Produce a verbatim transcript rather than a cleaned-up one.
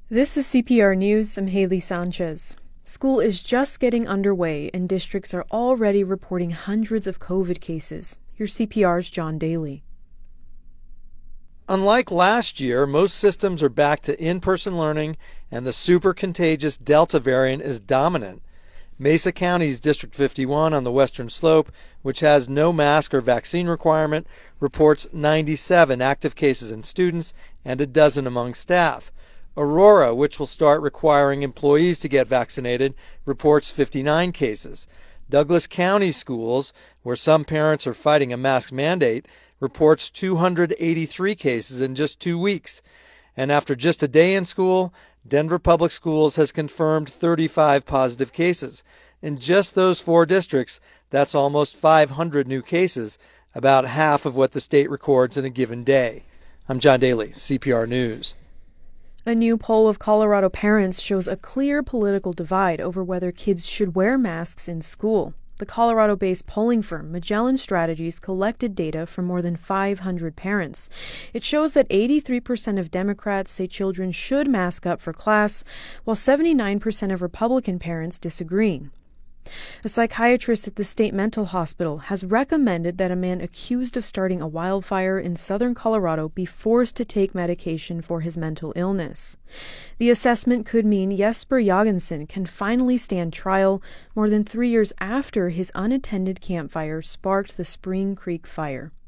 This is C P R News. I'm Haley Sanchez. School is just getting underway, and districts are already reporting hundreds of COVID cases. Here's C P R's John Daly. Unlike last year, most systems are back to in-person learning, and the super contagious Delta variant is dominant. Mesa County's District fifty-one on the western slope, which has no mask or vaccine requirement, reports ninety-seven active cases in students and a dozen among staff. Aurora, which will start requiring employees to get vaccinated, reports fifty-nine cases. Douglas County Schools, where some parents are fighting a mask mandate, reports two hundred eighty-three cases in just two weeks. And after just a day in school, Denver Public Schools has confirmed thirty-five positive cases. In just those four districts, that's almost five hundred new cases, about half of what the state records in a given day. I'm John Daly, C P R News. A new poll of Colorado parents shows a clear political divide over whether kids should wear masks in school. The Colorado-based polling firm Magellan Strategies collected data from more than five hundred parents. It shows that eighty-three percent of Democrats say children should mask up for class, while seventy-nine percent of Republican parents disagree. A psychiatrist at the state mental hospital has recommended that a man accused of starting a wildfire in southern Colorado be forced to take medication for his mental illness. The assessment could mean Jesper Jorgensen can finally stand trial more than three years after his unattended campfire sparked the Spring Creek fire.